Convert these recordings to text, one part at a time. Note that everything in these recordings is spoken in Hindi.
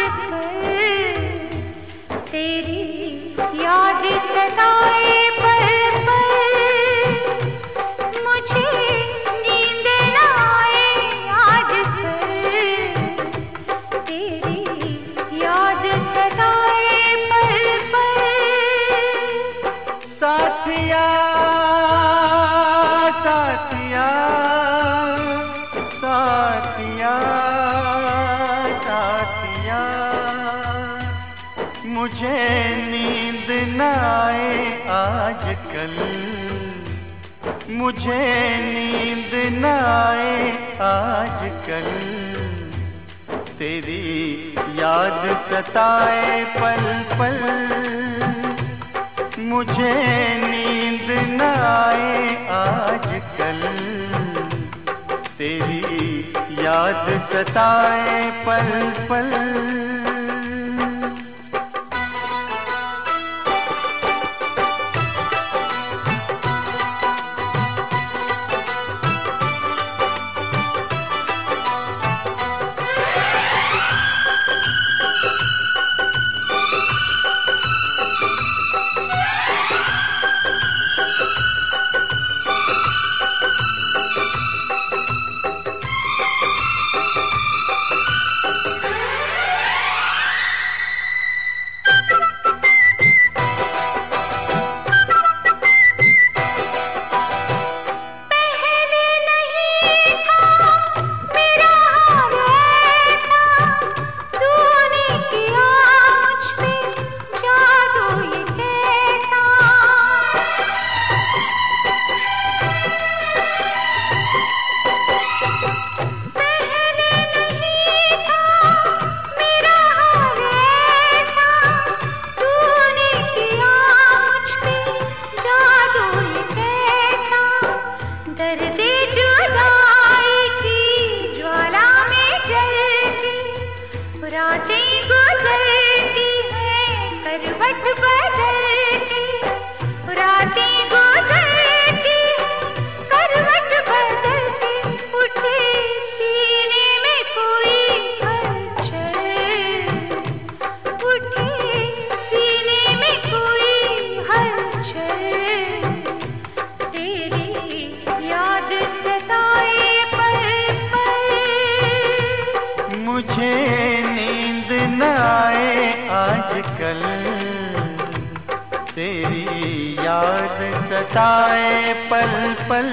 तेरी याद सताए पल पल, मुझे नींद न आए आजकल। तेरी याद सताए पल पल। साथिया साथिया साथिया साथिया, मुझे नींद न आए आजकल। मुझे नींद न आए आजकल। तेरी याद सताए पल पल, मुझे नींद न आए आजकल। तेरी याद सताए पल पल। रातें गुजरती हैं करवट बदलती, रातें गुजरती हैं करवट बदलती। उठे सीने में कोई हलचल, उठे सीने में कोई हलचल। तेरी याद सताए पल पल, मुझे नींद न आए आजकल। तेरी याद सताए पल पल।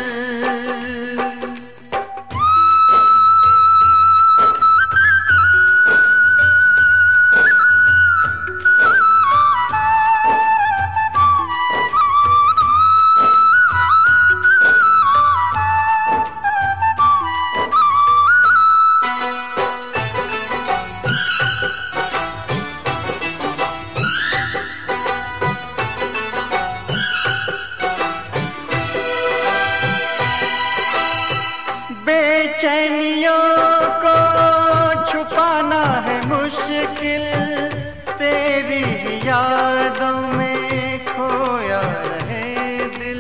बेचैनियों को छुपाना है मुश्किल, तेरी यादों में खोया रहे दिल।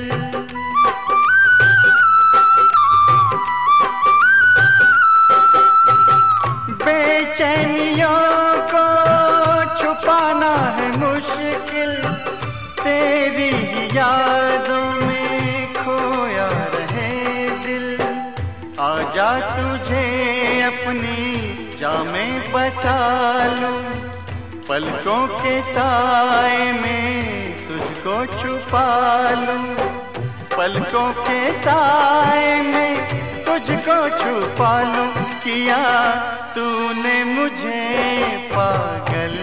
बेचैनियों को छुपाना है मुश्किल, तेरी यादों में खोया रहे दिल। आजा तुझे अपनी जामें बसा लूं, पलकों के साए में तुझको छुपा लूं। पलकों के साए में तुझको छुपा लूं। किया तूने मुझे पागल,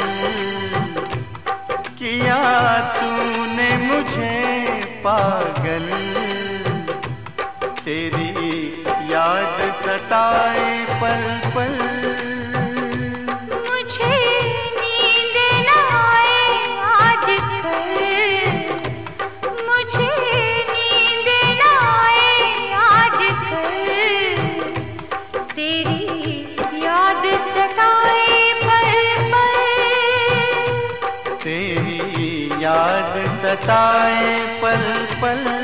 किया तूने मुझे पागल। तेरी याद सताए पल पल, मुझे नींद न आए आजकल। मुझे नींद न आए आजकल। तेरी याद सताए पल पल, तेरी याद सताए पल पल।